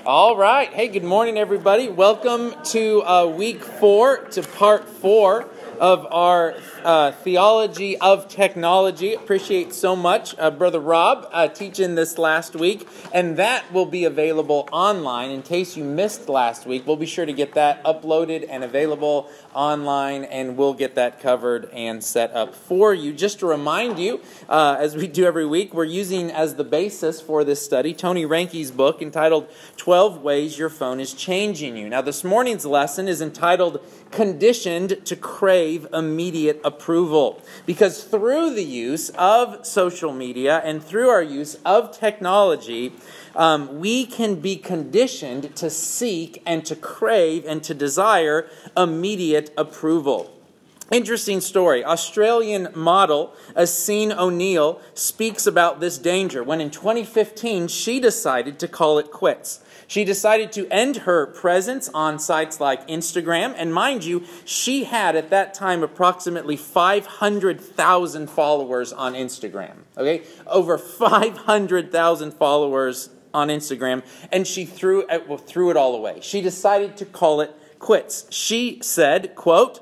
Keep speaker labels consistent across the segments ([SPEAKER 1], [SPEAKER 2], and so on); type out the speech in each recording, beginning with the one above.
[SPEAKER 1] All right. Hey, good morning, everybody. Welcome to week 4, to part 4 of our Theology of Technology. Appreciate so much Brother Rob teaching this last week, and that will be available online. In case you missed last week, we'll be sure to get that uploaded and available online, and we'll get that covered and set up for you. Just to remind you, as we do every week, we're using as the basis for this study Tony Reinke's book entitled 12 Ways Your Phone is Changing You. Now, this morning's lesson is entitled Conditioned to Crave Immediate Approval, because through the use of social media and through our use of technology, we can be conditioned to seek and to crave and to desire immediate approval. Interesting story. Australian model Aseen O'Neill speaks about this danger when in 2015 she decided to call it quits. She decided to end her presence on sites like Instagram, and mind you, she had at that time approximately 500,000 followers on Instagram. Okay, over 500,000 followers on Instagram, and she threw it all away. She decided to call it quits. She said, quote,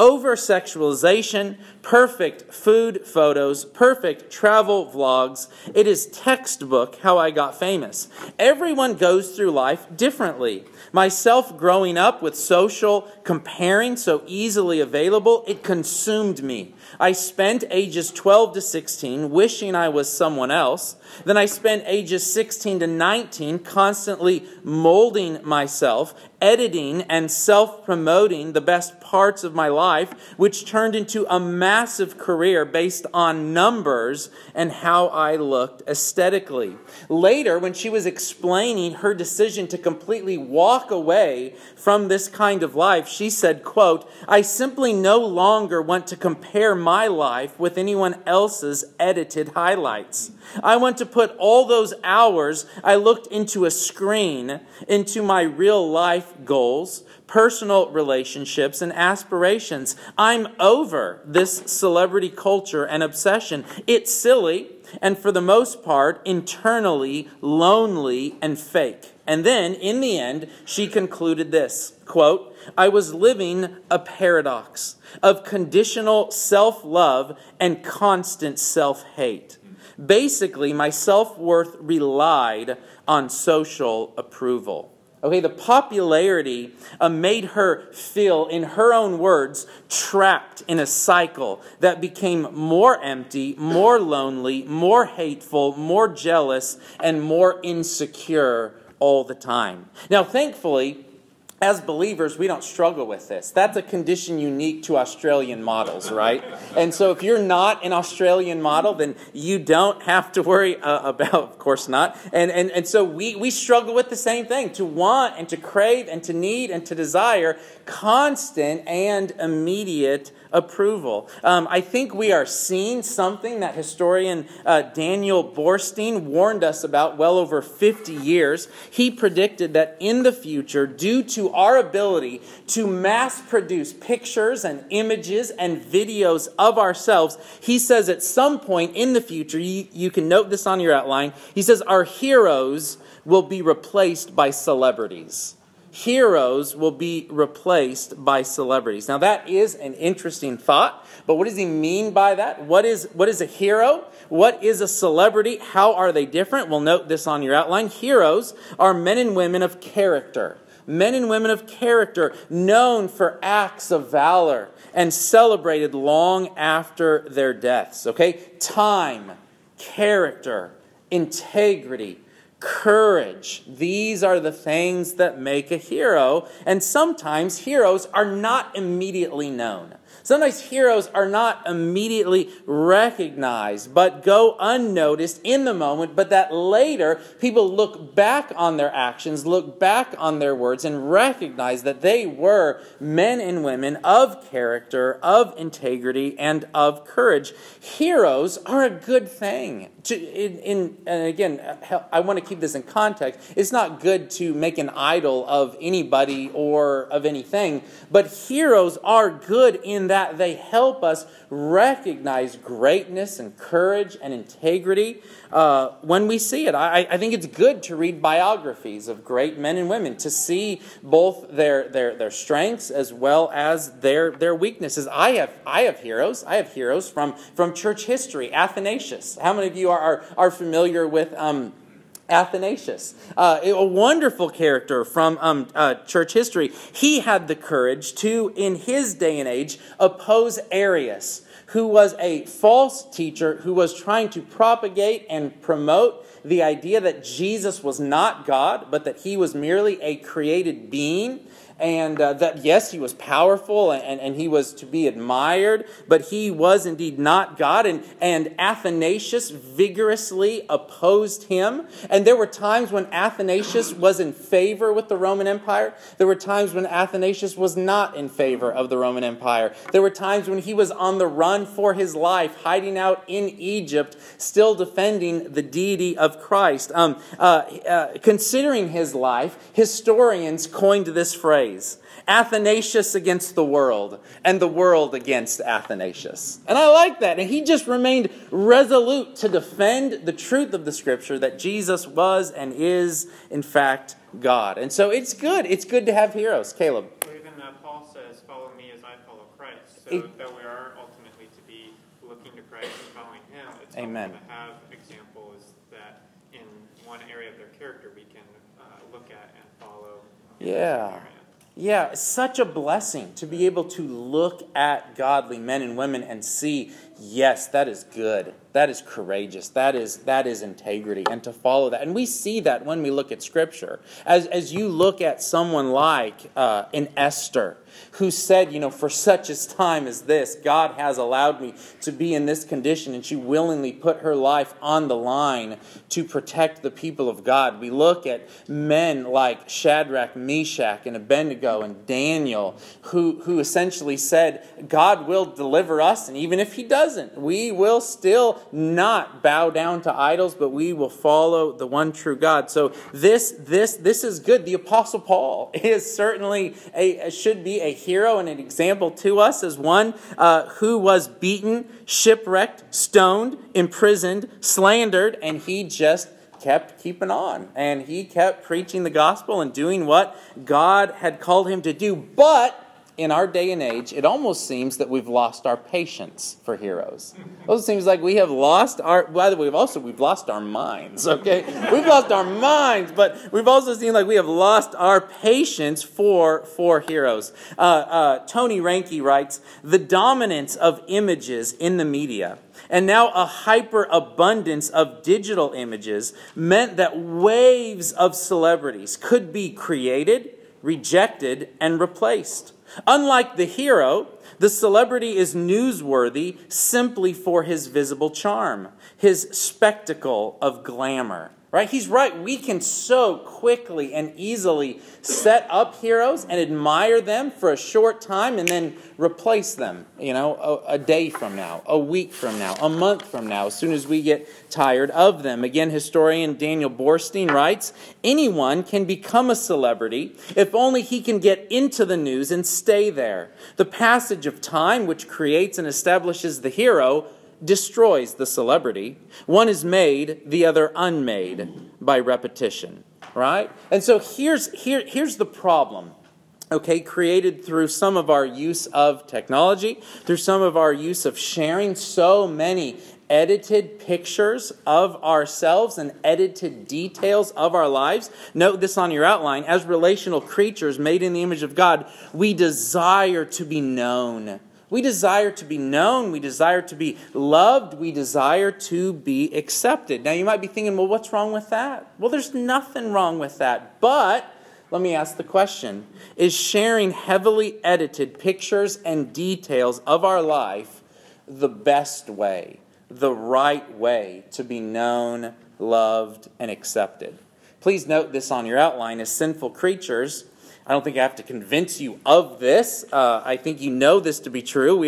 [SPEAKER 1] "Over-sexualization, perfect food photos, perfect travel vlogs. It is textbook how I got famous. Everyone goes through life differently. Myself growing up with social comparing so easily available, it consumed me. I spent ages 12 to 16 wishing I was someone else. Then I spent ages 16 to 19 constantly molding myself, editing and self-promoting the best parts of my life, which turned into a massive career based on numbers and how I looked aesthetically." Later, when she was explaining her decision to completely walk away from this kind of life, she said, quote, "I simply no longer want to compare my life with anyone else's edited highlights. I want to put all those hours I looked into a screen into my real life goals, personal relationships, and aspirations. I'm over this celebrity culture and obsession. It's silly and for the most part internally lonely and fake." And then, in the end, she concluded this, quote, "I was living a paradox of conditional self-love and constant self-hate. Basically, my self-worth relied on social approval." Okay, the popularity made her feel, in her own words, trapped in a cycle that became more empty, more lonely, more hateful, more jealous, and more insecure all the time. Now, thankfully, as believers, we don't struggle with this. That's a condition unique to Australian models, right? And so if you're not an Australian model, then you don't have to worry about, of course not. And so we struggle with the same thing, to want and to crave and to need and to desire constant and immediate approval. I think we are seeing something that historian Daniel Borstein warned us about well over 50 years. He predicted that in the future, due to our ability to mass produce pictures and images and videos of ourselves, he says at some point in the future, you can note this on your outline, he says our heroes will be replaced by celebrities. Heroes will be replaced by celebrities. Now that is an interesting thought, but what does he mean by that? What is a hero? What is a celebrity? How are they different? Well, note this on your outline. Heroes are men and women of character. Men and women of character, known for acts of valor and celebrated long after their deaths. Okay? Time, character, integrity, courage. These are the things that make a hero. And sometimes heroes are not immediately known. Sometimes heroes are not immediately recognized, but go unnoticed in the moment, but that later people look back on their actions, look back on their words, and recognize that they were men and women of character, of integrity, and of courage. Heroes are a good thing. And again, I want to keep this in context. It's not good to make an idol of anybody or of anything, but heroes are good in in that they help us recognize greatness and courage and integrity when we see it. I think it's good to read biographies of great men and women, to see both their strengths as well as their weaknesses. I have heroes. I have heroes from church history. Athanasius. How many of you are familiar with Athanasius? A wonderful character from church history. He had the courage to, in his day and age, oppose Arius, who was a false teacher who was trying to propagate and promote the idea that Jesus was not God, but that he was merely a created being. And that, yes, he was powerful and he was to be admired, but he was indeed not God. And Athanasius vigorously opposed him. And there were times when Athanasius was in favor with the Roman Empire. There were times when Athanasius was not in favor of the Roman Empire. There were times when he was on the run for his life, hiding out in Egypt, still defending the deity of Christ. Considering his life, historians coined this phrase: Athanasius against the world, and the world against Athanasius. And I like that. And he just remained resolute to defend the truth of the Scripture, that Jesus was and is, in fact, God. And so it's good. It's good to have heroes. Caleb.
[SPEAKER 2] Well, even Paul says, "Follow me as I follow Christ." So that we are ultimately to be looking to Christ and following him. It's
[SPEAKER 1] Amen.
[SPEAKER 2] helpful to have examples that in one area of their character we can look at and follow.
[SPEAKER 1] Yeah. Yeah, it's such a blessing to be able to look at godly men and women and see, yes, that is good. That is courageous. That is integrity, and to follow that. And we see that when we look at Scripture. As you look at someone like in Esther, who said, for such a time as this, God has allowed me to be in this condition, and she willingly put her life on the line to protect the people of God. We look at men like Shadrach, Meshach, and Abednego, and Daniel, who essentially said, God will deliver us, and even if he doesn't, we will still not bow down to idols, but we will follow the one true God. So this is good. The Apostle Paul is certainly should be a hero and an example to us as one who was beaten, shipwrecked, stoned, imprisoned, slandered, and he just kept keeping on. And he kept preaching the gospel and doing what God had called him to do. But in our day and age, it almost seems that we've lost our patience for heroes. It also seems like we have lost our, by the way, we've lost our minds, okay? We've lost our minds, but we've also seen like we have lost our patience for heroes. Tony Reinke writes, the dominance of images in the media and now a hyperabundance of digital images meant that waves of celebrities could be created, rejected, and replaced. Unlike the hero, the celebrity is newsworthy simply for his visible charm, his spectacle of glamour. Right? He's right. We can so quickly and easily set up heroes and admire them for a short time and then replace them, a day from now, a week from now, a month from now, as soon as we get tired of them. Again, historian Daniel Borstein writes, anyone can become a celebrity if only he can get into the news and stay there. The passage of time, which creates and establishes the hero, destroys the celebrity. One is made, the other unmade by repetition. Right? And so here's the problem. Okay, created through some of our use of technology, through some of our use of sharing so many edited pictures of ourselves and edited details of our lives. Note this on your outline. As relational creatures made in the image of God, we desire to be known. We desire to be known. We desire to be loved. We desire to be accepted. Now, you might be thinking, well, what's wrong with that? Well, there's nothing wrong with that. But let me ask the question. Is sharing heavily edited pictures and details of our life the best way, the right way to be known, loved, and accepted? Please note this on your outline. As sinful creatures, I don't think I have to convince you of this. I think you know this to be true. We are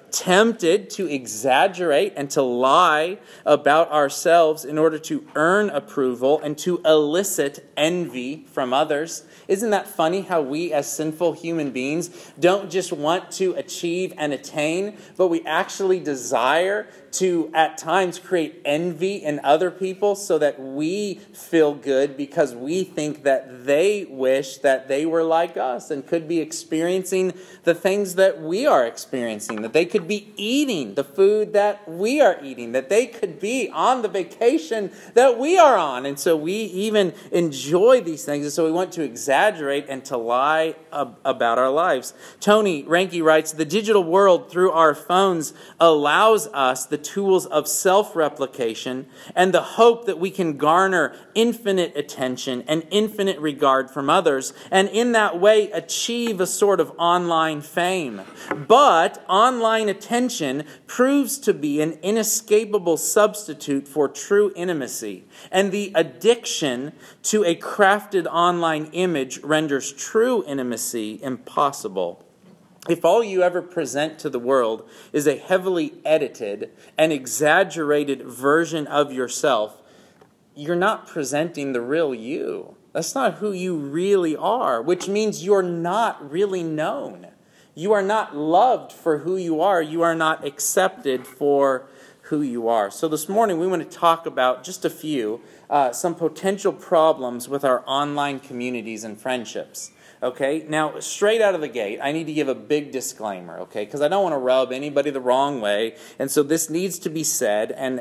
[SPEAKER 1] tempted to exaggerate and to lie about ourselves in order to earn approval and to elicit envy from others. Isn't that funny how we as sinful human beings don't just want to achieve and attain, but we actually desire to at times create envy in other people so that we feel good because we think that they wish that they were like us and could be experiencing the things that we are experiencing, that they could be eating the food that we are eating, that they could be on the vacation that we are on. And so we even enjoy these things, and so we want to exaggerate and to lie about our lives. Tony Reinke writes, the digital world through our phones allows us the tools of self-replication and the hope that we can garner infinite attention and infinite regard from others, and in that way achieve a sort of online fame. But online attention proves to be an inescapable substitute for true intimacy, and the addiction to a crafted online image renders true intimacy impossible. If all you ever present to the world is a heavily edited and exaggerated version of yourself, you're not presenting the real you. That's not who you really are, which means you're not really known. You are not loved for who you are. You are not accepted for who you are. So this morning we want to talk about just a few, some potential problems with our online communities and friendships. Okay, now straight out of the gate, I need to give a big disclaimer, okay, because I don't want to rub anybody the wrong way, and so this needs to be said, and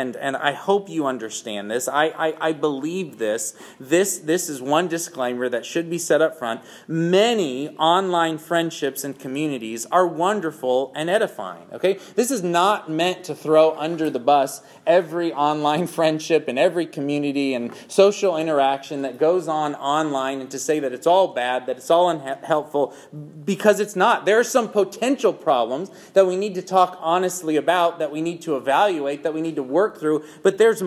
[SPEAKER 1] I hope you understand this. I believe this. This is one disclaimer that should be set up front. Many online friendships and communities are wonderful and edifying, okay? This is not meant to throw under the bus every online friendship and every community and social interaction that goes on online and to say that it's all bad, that it's all unhelpful, because it's not. There are some potential problems that we need to talk honestly about, that we need to evaluate, that we need to work through, but there's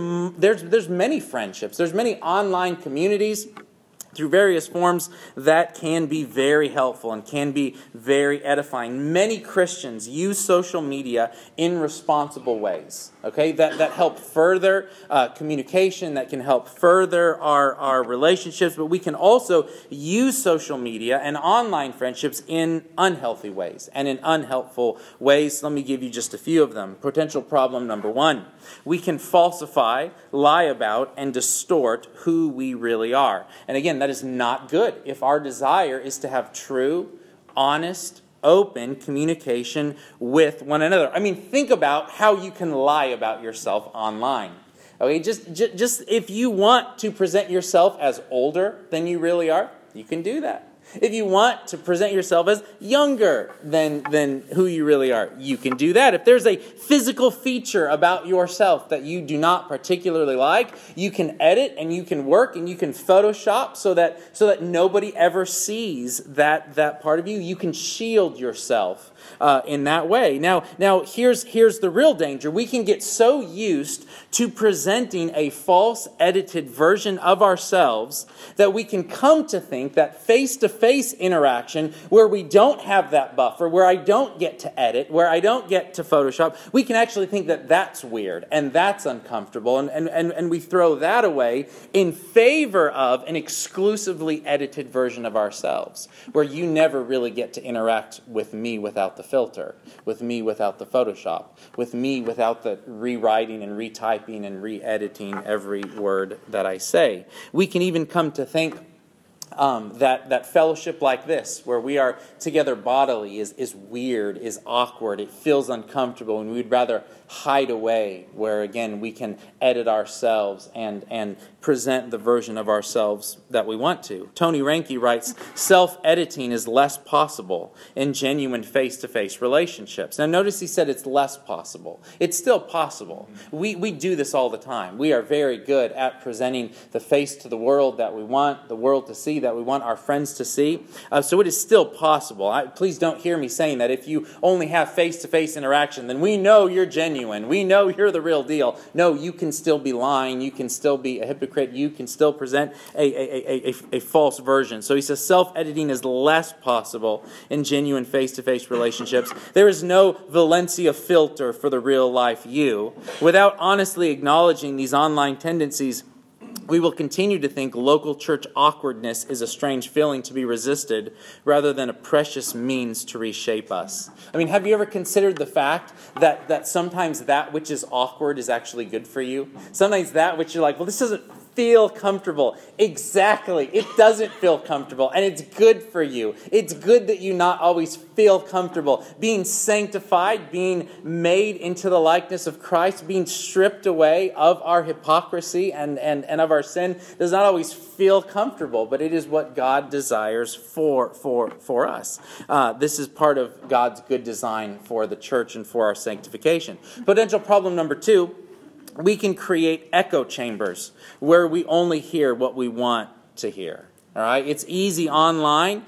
[SPEAKER 1] many friendships, there's many online communities through various forms that can be very helpful and can be very edifying. Many Christians use social media in responsible ways, okay, that help further communication, that can help further our relationships, but we can also use social media and online friendships in unhealthy ways and in unhelpful ways. Let me give you just a few of them. Potential problem number one: we can falsify, lie about, and distort who we really are. And again, that is not good if our desire is to have true, honest, open communication with one another. I mean, think about how you can lie about yourself online. Okay, just if you want to present yourself as older than you really are, you can do that. If you want to present yourself as younger than who you really are, you can do that. If there's a physical feature about yourself that you do not particularly like, you can edit and you can work and you can Photoshop so that nobody ever sees that part of you. You can shield yourself in that way. Now here's the real danger. We can get so used to presenting a false, edited version of ourselves that we can come to think that face-to-face interaction, where we don't have that buffer, where I don't get to edit, where I don't get to Photoshop, we can actually think that that's weird and that's uncomfortable, and we throw that away in favor of an exclusively edited version of ourselves, where you never really get to interact with me without the filter, with me without the Photoshop, with me without the rewriting and retyping and re-editing every word that I say. We can even come to think that fellowship like this, where we are together bodily, is weird, is awkward, it feels uncomfortable, and we'd rather hide away, where again we can edit ourselves and present the version of ourselves that we want to. Tony Reinke writes, self-editing is less possible in genuine face-to-face relationships. Now notice he said it's less possible. It's still possible. We do this all the time. We are very good at presenting the face to the world that we want the world to see, that we want our friends to see. So it is still possible. Please don't hear me saying that if you only have face-to-face interaction, then we know you're genuine. We know you're the real deal. No, you can still be lying. You can still be a hypocrite. You can still present a false version. So he says self-editing is less possible in genuine face-to-face relationships. There is no Valencia filter for the real-life you. Without honestly acknowledging these online tendencies, we will continue to think local church awkwardness is a strange feeling to be resisted rather than a precious means to reshape us. I mean, have you ever considered the fact that sometimes that which is awkward is actually good for you? Sometimes that which you're like, well, this doesn't feel comfortable. Exactly. It doesn't feel comfortable, and it's good for you. It's good that you not always feel comfortable. Being sanctified, being made into the likeness of Christ, being stripped away of our hypocrisy and of our sin does not always feel comfortable, but it is what God desires for us. This is part of God's good design for the church and for our sanctification. Potential problem number 2, we can create echo chambers where we only hear what we want to hear. All right, it's easy online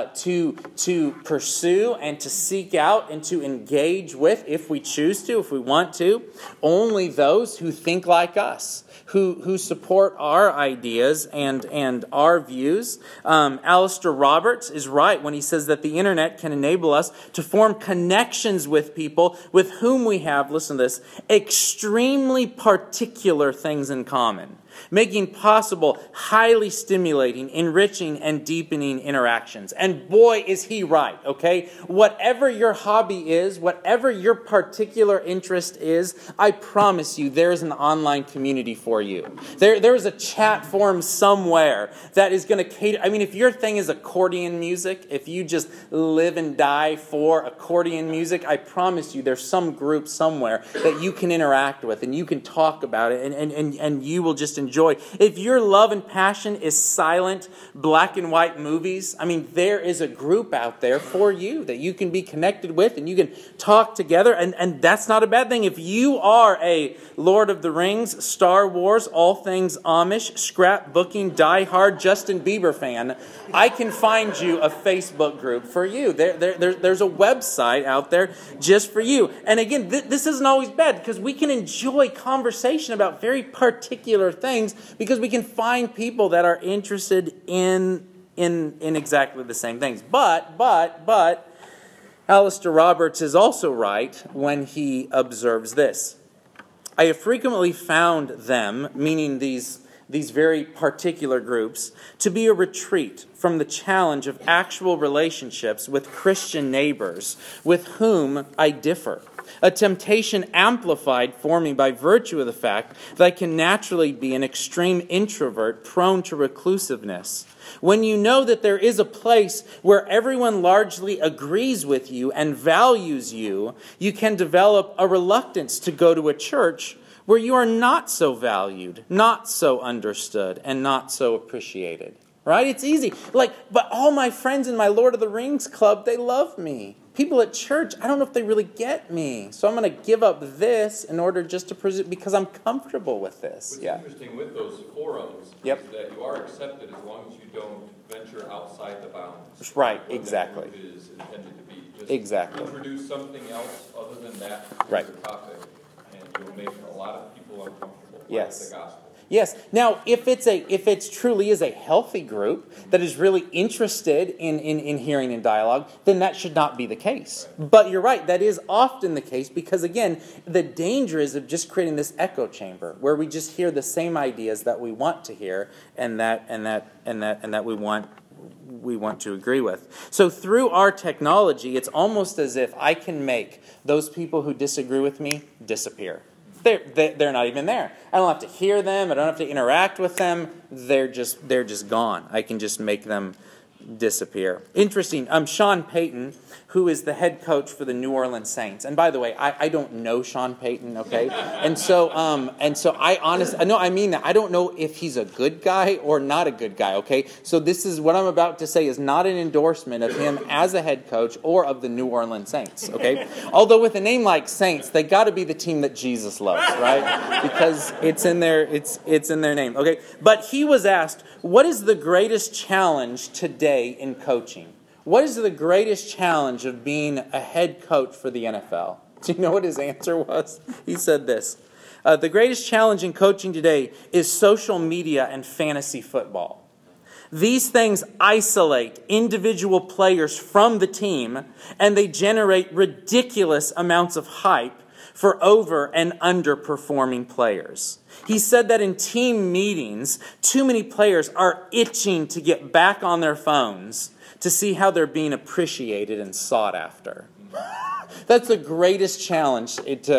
[SPEAKER 1] to pursue and to seek out and to engage with, if we choose to, if we want to, only those who think like us, who support our ideas and our views. Alistair Roberts is right when he says that the internet can enable us to form connections with people with whom we have, listen to this, extremely particular things in common, making possible highly stimulating, enriching, and deepening interactions. And boy, is he right, okay? Whatever your hobby is, whatever your particular interest is, I promise you there is an online community for you. There is a chat forum somewhere that is going to cater. I mean, if your thing is accordion music, if you just live and die for accordion music, I promise you there's some group somewhere that you can interact with and you can talk about it and you will just enjoy. If your love and passion is silent, black and white movies, I mean, there is a group out there for you that you can be connected with and you can talk together, and that's not a bad thing. If you are a Lord of the Rings, Star Wars, all things Amish, scrapbooking, die-hard Justin Bieber fan, I can find you a Facebook group for you. There's a website out there just for you. And again, this isn't always bad because we can enjoy conversation about very particular things because we can find people that are interested in exactly the same things. But Alistair Roberts is also right when he observes this. I have frequently found them, meaning these very particular groups, to be a retreat from the challenge of actual relationships with Christian neighbors with whom I differ. A temptation amplified for me by virtue of the fact that I can naturally be an extreme introvert prone to reclusiveness. When you know that there is a place where everyone largely agrees with you and values you, you can develop a reluctance to go to a church where you are not so valued, not so understood, and not so appreciated. Right? It's easy. But all my friends in my Lord of the Rings club, they love me. People at church, I don't know if they really get me. So I'm going to give up this in order just to present because I'm comfortable with this.
[SPEAKER 3] What's interesting with those forums is that you are accepted as long as you don't venture outside the bounds.
[SPEAKER 1] Right, exactly.
[SPEAKER 3] That is intended to be. Just
[SPEAKER 1] exactly.
[SPEAKER 3] Introduce something else other than that
[SPEAKER 1] right.
[SPEAKER 3] topic, and you'll make a lot of people uncomfortable.
[SPEAKER 1] Yes.
[SPEAKER 3] Like the gospel.
[SPEAKER 1] Yes. Now, if it truly is a healthy group that is really interested in hearing and dialogue, then that should not be the case. Right. But you're right, that is often the case because, again, the danger is of just creating this echo chamber where we just hear the same ideas that we want to hear and that we want to agree with. So through our technology, it's almost as if I can make those people who disagree with me disappear. They're not even there. I don't have to hear them. I don't have to interact with them. They're just gone. I can just make them disappear. Interesting. Sean Payton, who is the head coach for the New Orleans Saints. And by the way, I don't know Sean Payton, okay? And so I mean that. I don't know if he's a good guy or not a good guy, okay? So this is what I'm about to say is not an endorsement of him as a head coach or of the New Orleans Saints, okay? Although with a name like Saints, they got to be the team that Jesus loves, right? Because it's in their name, okay? But he was asked, what is the greatest challenge today in coaching? What is the greatest challenge of being a head coach for the NFL? Do you know what his answer was? He said this. The greatest challenge in coaching today is social media and fantasy football. These things isolate individual players from the team, and they generate ridiculous amounts of hype for over and underperforming players. He said that in team meetings, too many players are itching to get back on their phones to see how they're being appreciated and sought after. That's the greatest challenge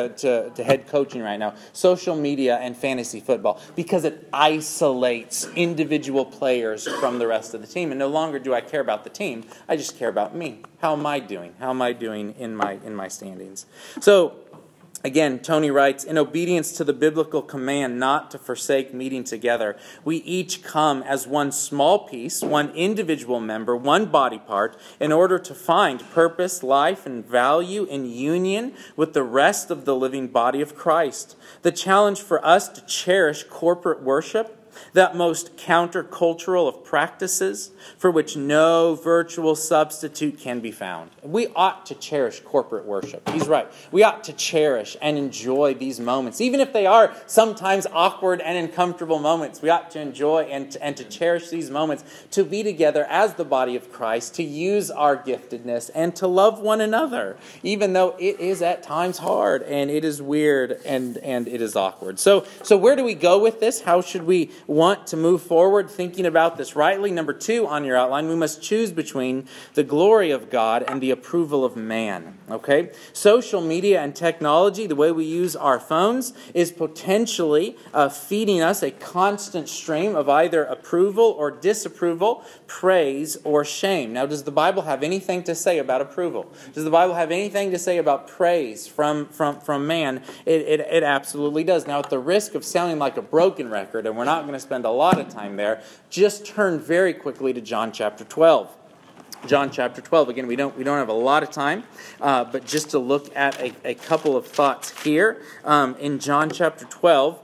[SPEAKER 1] to head coaching right now, social media and fantasy football, because it isolates individual players from the rest of the team. And no longer do I care about the team, I just care about me. How am I doing? How am I doing in my standings? So, again, Tony writes, in obedience to the biblical command not to forsake meeting together, we each come as one small piece, one individual member, one body part, in order to find purpose, life, and value in union with the rest of the living body of Christ. The challenge for us to cherish corporate worship, that most countercultural of practices for which no virtual substitute can be found. We ought to cherish corporate worship. He's right. We ought to cherish and enjoy these moments. Even if they are sometimes awkward and uncomfortable moments, we ought to enjoy and to cherish these moments, to be together as the body of Christ, to use our giftedness and to love one another, even though it is at times hard and it is weird and it is awkward. So where do we go with this? How should we want to move forward thinking about this rightly? Number 2 on your outline, we must choose between the glory of God and the approval of man. Okay? Social media and technology, the way we use our phones, is potentially feeding us a constant stream of either approval or disapproval, praise or shame. Now, does the Bible have anything to say about approval? Does the Bible have anything to say about praise from man? It absolutely does. Now, at the risk of sounding like a broken record, and we're not going to spend a lot of time there, just turn very quickly to John chapter 12. John chapter 12. Again, we don't have a lot of time, but just to look at a couple of thoughts here in John chapter 12.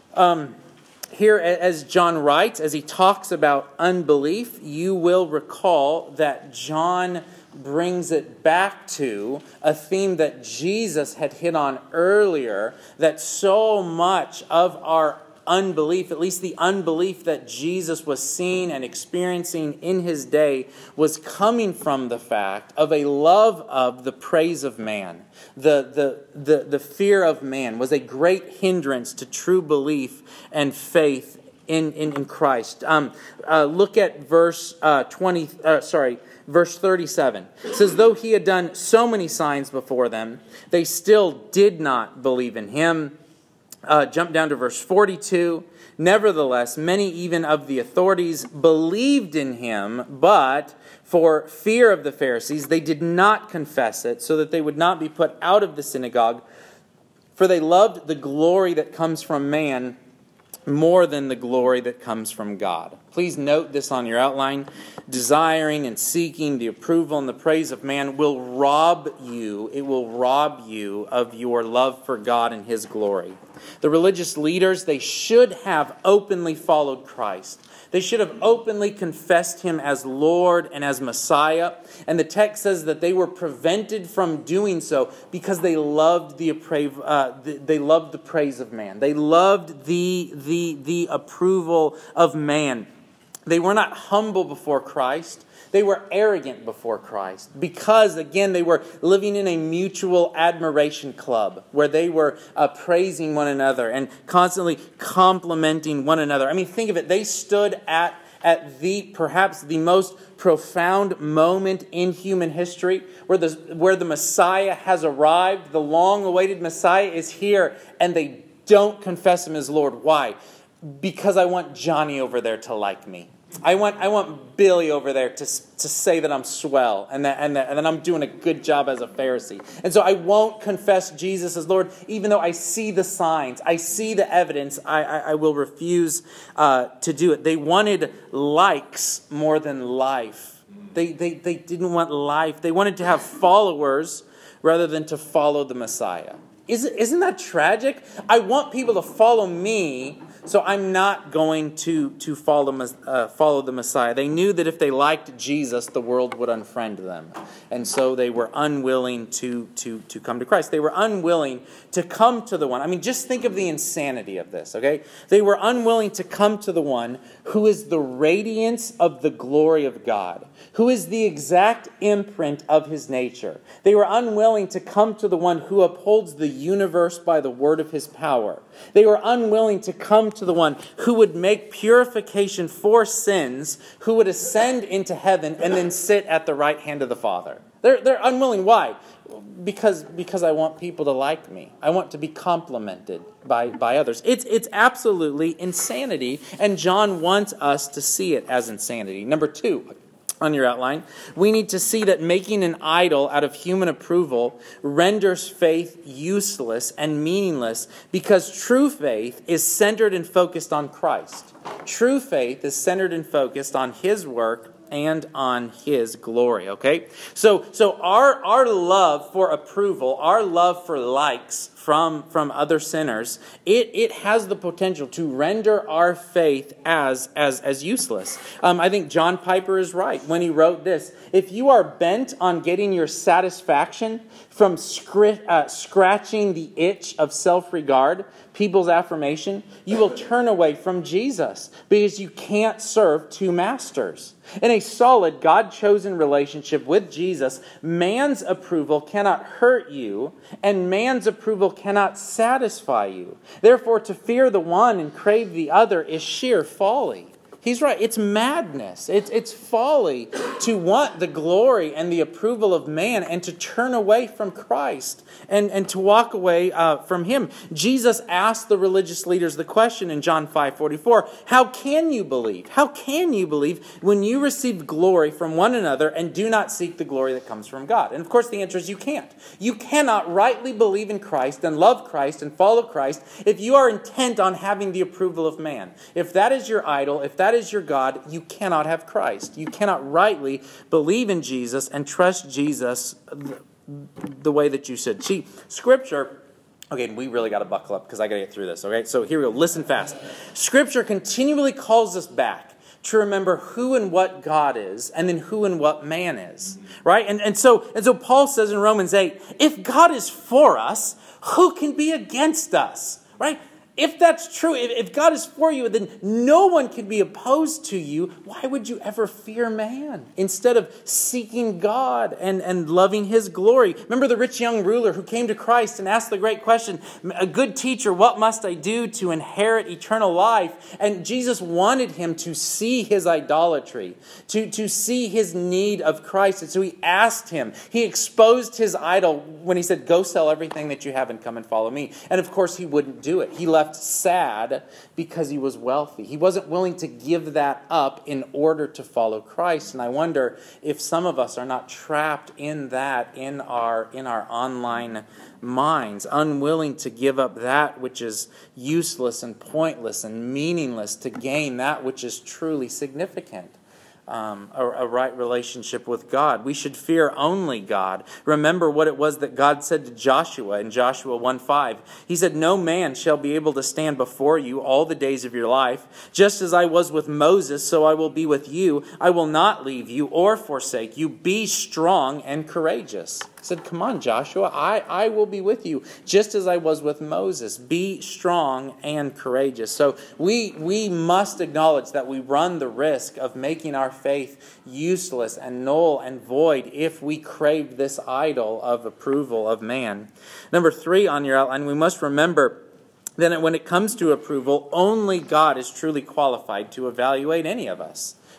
[SPEAKER 1] Here, as John writes, as he talks about unbelief, you will recall that John brings it back to a theme that Jesus had hit on earlier, that so much of our unbelief, at least the unbelief that Jesus was seeing and experiencing in his day, was coming from the fact of a love of the praise of man. The fear of man was a great hindrance to true belief and faith in Christ. Look at verse 37. It says, though he had done so many signs before them, they still did not believe in him. Jump down to verse 42. Nevertheless, many even of the authorities believed in him, but for fear of the Pharisees, they did not confess it, so that they would not be put out of the synagogue. For they loved the glory that comes from man more than the glory that comes from God. Please note this on your outline. Desiring and seeking the approval and the praise of man will rob you. It will rob you of your love for God and his glory. The religious leaders, they should have openly followed Christ. They should have openly confessed him as Lord and as Messiah. And the text says that they were prevented from doing so because they loved the praise of man. They loved the approval of man. They were not humble before Christ. They were arrogant before Christ because, again, they were living in a mutual admiration club where they were praising one another and constantly complimenting one another. I mean, think of it. They stood at perhaps the most profound moment in human history where the Messiah has arrived. The long-awaited Messiah is here, and they don't confess him as Lord. Why? Because I want Johnny over there to like me. I want Billy over there to say that I'm swell and that I'm doing a good job as a Pharisee. And so I won't confess Jesus as Lord, even though I see the signs, I see the evidence. I will refuse to do it. They wanted likes more than life. They didn't want life. They wanted to have followers rather than to follow the Messiah. Isn't that tragic? I want people to follow me, so I'm not going to follow the Messiah. They knew that if they liked Jesus, the world would unfriend them. And so they were unwilling to come to Christ. They were unwilling to come to the one. I mean, just think of the insanity of this, okay? They were unwilling to come to the one who is the radiance of the glory of God, who is the exact imprint of his nature. They were unwilling to come to the one who upholds the universe by the word of his power. They were unwilling to come to the one who would make purification for sins, who would ascend into heaven and then sit at the right hand of the Father. They're unwilling. Why? Because I want people to like me. I want to be complimented by others. It's absolutely insanity, and John wants us to see it as insanity. Number 2, on your outline, we need to see that making an idol out of human approval renders faith useless and meaningless, because true faith is centered and focused on Christ. True faith is centered and focused on his work and on his glory, okay? So our love for approval, our love for likes from other sinners, it has the potential to render our faith as useless. I think John Piper is right when he wrote this: if you are bent on getting your satisfaction from scratching the itch of self-regard, people's affirmation, you will turn away from Jesus, because you can't serve two masters. In a solid, God-chosen relationship with Jesus, man's approval cannot hurt you, and man's approval cannot satisfy you. Therefore, to fear the one and crave the other is sheer folly. He's right. It's madness. It's folly to want the glory and the approval of man and to turn away from Christ and to walk away from him. Jesus asked the religious leaders the question in John 5:44, how can you believe? How can you believe when you receive glory from one another and do not seek the glory that comes from God? And of course the answer is you can't. You cannot rightly believe in Christ and love Christ and follow Christ if you are intent on having the approval of man. If that is your idol, if that is your God, you cannot have Christ. You cannot rightly believe in Jesus and trust Jesus the way that you should. See, Scripture, okay, we really got to buckle up because I got to get through this, okay? So here we go. Listen fast. Scripture continually calls us back to remember who and what God is, and then who and what man is, right? And so Paul says in Romans 8, if God is for us, who can be against us, right? If that's true, if God is for you, then no one can be opposed to you. Why would you ever fear man instead of seeking God and loving his glory? Remember the rich young ruler who came to Christ and asked the great question, a good teacher, what must I do to inherit eternal life? And Jesus wanted him to see his idolatry, to see his need of Christ. And so he asked him, he exposed his idol when he said, go sell everything that you have and come and follow me. And of course he wouldn't do it. He left sad because he was wealthy. He wasn't willing to give that up in order to follow Christ. And I wonder if some of us are not trapped in that in our online minds, unwilling to give up that which is useless and pointless and meaningless to gain that which is truly significant. A right relationship with God. We should fear only God. Remember what it was that God said to Joshua in Joshua 1:5. He said, no man shall be able to stand before you all the days of your life. Just as I was with Moses, so I will be with you. I will not leave you or forsake you. Be strong and courageous. He said, come on, Joshua, I will be with you, just as I was with Moses. Be strong and courageous. So we must acknowledge that we run the risk of making our faith useless and null and void if we crave this idol of approval of man. Number 3 on your outline, we must remember that when it comes to approval, only God is truly qualified to evaluate any of us.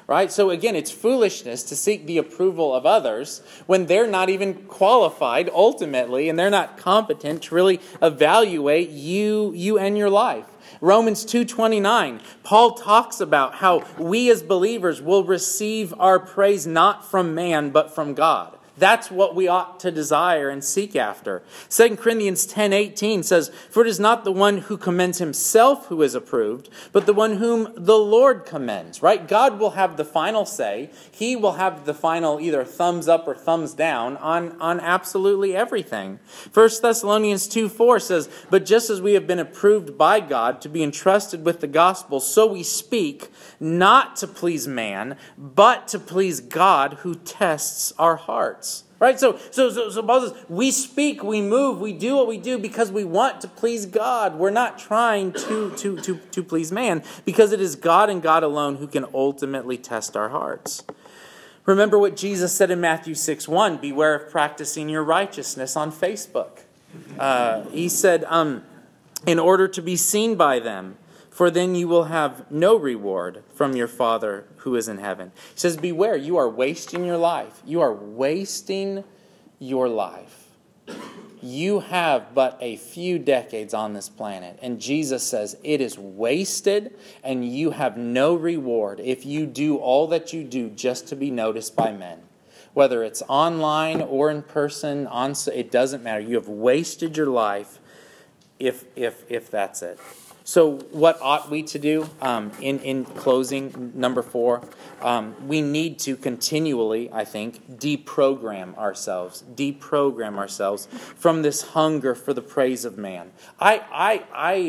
[SPEAKER 1] right? So again, it's foolishness to seek the approval of others when they're not even qualified ultimately, and they're not competent to really evaluate you and your life. Romans 2:29, Paul talks about how we as believers will receive our praise not from man, but from God. That's what we ought to desire and seek after. 2 Corinthians 10:18 says, "For it is not the one who commends himself who is approved, but the one whom the Lord commends." Right? God will have the final say. He will have the final either thumbs up or thumbs down on absolutely everything. 1 Thessalonians 2:4 says, "But just as we have been approved by God to be entrusted with the gospel, so we speak, not to please man, but to please God who tests our hearts." Right? So Paul says, we speak, we move, we do what we do because we want to please God. We're not trying to please man, because it is God and God alone who can ultimately test our hearts. Remember what Jesus said in Matthew 6:1, "Beware of practicing your righteousness on Facebook." He said, "In order to be seen by them, for then you will have no reward from your Father who is in heaven." He says, beware, you are wasting your life. You are wasting your life. You have but a few decades on this planet. And Jesus says it is wasted and you have no reward if you do all that you do just to be noticed by men. Whether it's online or in person, it doesn't matter. You have wasted your life if that's it. So what ought we to do? In closing, number 4, we need to continually, I think, deprogram ourselves from this hunger for the praise of man. I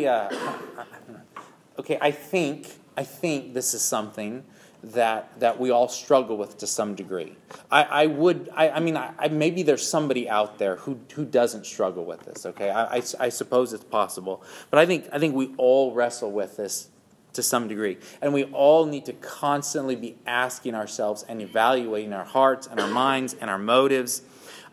[SPEAKER 1] think this is something that we all struggle with to some degree. Maybe there's somebody out there who doesn't struggle with this. Okay, I suppose it's possible, but I think we all wrestle with this to some degree, and we all need to constantly be asking ourselves and evaluating our hearts and our minds and our motives.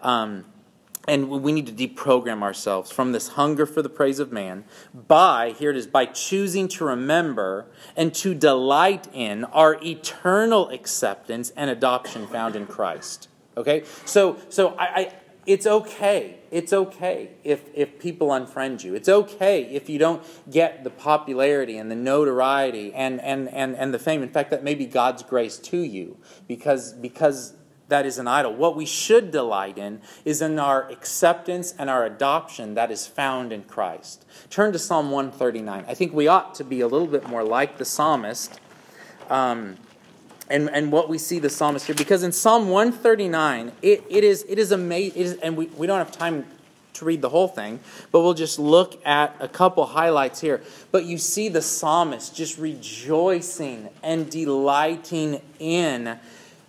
[SPEAKER 1] And we need to deprogram ourselves from this hunger for the praise of man by choosing to remember and to delight in our eternal acceptance and adoption found in Christ. Okay? So it's okay. It's okay if people unfriend you. It's okay if you don't get the popularity and the notoriety and the fame. In fact, that may be God's grace to you because that is an idol. What we should delight in is in our acceptance and our adoption that is found in Christ. Turn to Psalm 139. I think we ought to be a little bit more like the psalmist and what we see the psalmist here. Because in Psalm 139, it is amazing. And we don't have time to read the whole thing, but we'll just look at a couple highlights here. But you see the psalmist just rejoicing and delighting in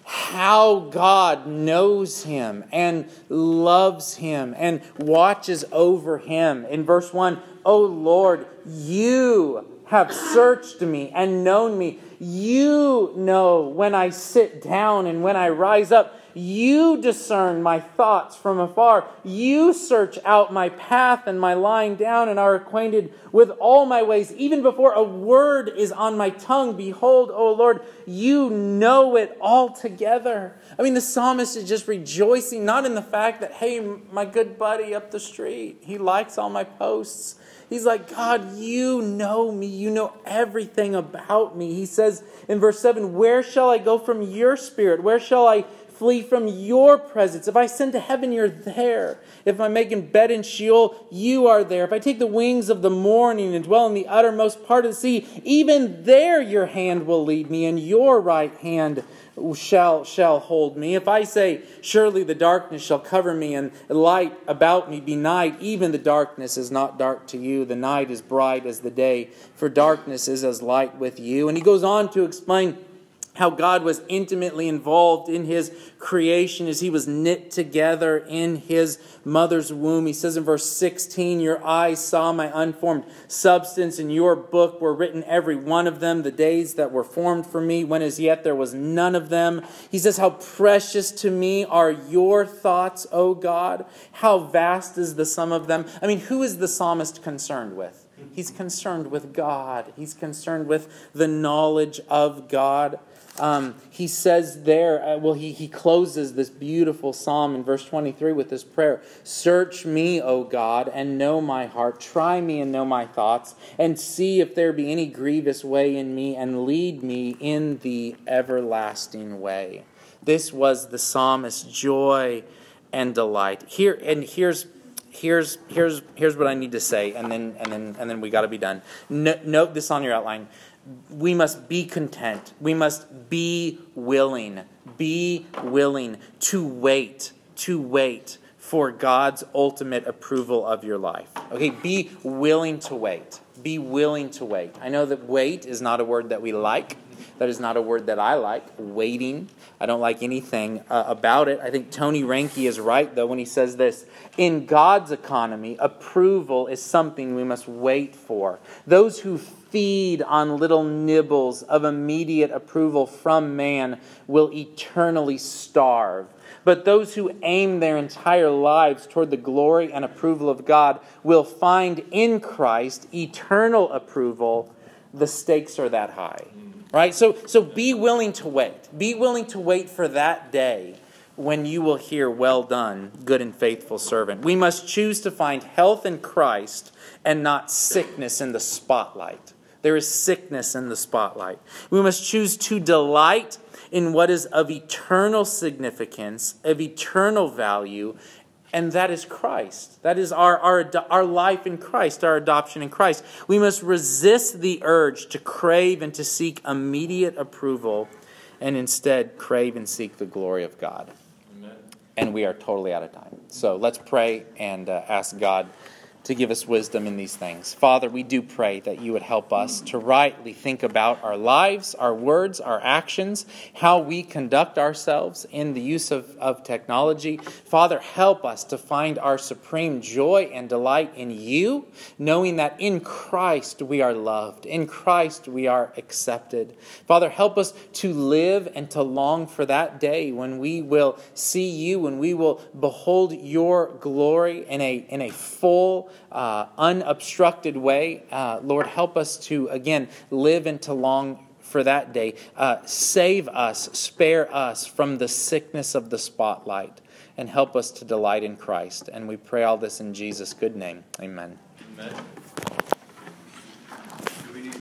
[SPEAKER 1] how God knows him and loves him and watches over him. In verse 1, "O Lord, you have searched me and known me. You know when I sit down and when I rise up. You discern my thoughts from afar. You search out my path and my lying down and are acquainted with all my ways. Even before a word is on my tongue, behold, O Lord, you know it altogether." I mean, the psalmist is just rejoicing, not in the fact that, hey, my good buddy up the street, he likes all my posts. He's like, God, you know me. You know everything about me. He says in verse 7, "Where shall I go from your spirit? Where shall I flee from your presence? If I ascend to heaven, you're there. If I make a bed in Sheol, you are there. If I take the wings of the morning and dwell in the uttermost part of the sea, even there your hand will lead me, and your right hand shall hold me. If I say, surely the darkness shall cover me, and light about me be night, even the darkness is not dark to you. The night is bright as the day, for darkness is as light with you." And he goes on to explain how God was intimately involved in his creation as he was knit together in his mother's womb. He says in verse 16, "Your eyes saw my unformed substance. In your book were written every one of them, the days that were formed for me, when as yet there was none of them." He says, "How precious to me are your thoughts, O God. How vast is the sum of them." I mean, who is the psalmist concerned with? He's concerned with God. He's concerned with the knowledge of God. he says there, he closes this beautiful psalm in verse 23 with this prayer. Search me, O God, and know my heart. Try me and know my thoughts, and see if there be any grievous way in me, and lead me in the everlasting way. This was the psalmist's joy and delight. Here's what I need to say, and then we got to be done. Note this on your outline. We must be content. We must be willing to wait for God's ultimate approval of your life. Okay, be willing to wait. Be willing to wait. I know that wait is not a word that we like. That is not a word that I like, waiting. I don't like anything about it. I think Tony Reinke is right, though, when he says this. In God's economy, approval is something we must wait for. Those who feed on little nibbles of immediate approval from man will eternally starve. But those who aim their entire lives toward the glory and approval of God will find in Christ eternal approval. The stakes are that high. Right? So be willing to wait. Be willing to wait for that day when you will hear, well done, good and faithful servant. We must choose to find health in Christ and not sickness in the spotlight. There is sickness in the spotlight. We must choose to delight in what is of eternal significance, of eternal value, and that is Christ. That is our life in Christ, our adoption in Christ. We must resist the urge to crave and to seek immediate approval, and instead crave and seek the glory of God. Amen. And we are totally out of time. So let's pray and ask God to give us wisdom in these things. Father, we do pray that you would help us to rightly think about our lives, our words, our actions, how we conduct ourselves in the use of technology. Father, help us to find our supreme joy and delight in you, knowing that in Christ we are loved, in Christ we are accepted. Father, help us to live and to long for that day when we will see you, when we will behold your glory in a full, unobstructed way. Lord, help us to, again, live and to long for that day. Save us, spare us from the sickness of the spotlight, and help us to delight in Christ. And we pray all this in Jesus' good name. Amen. Amen.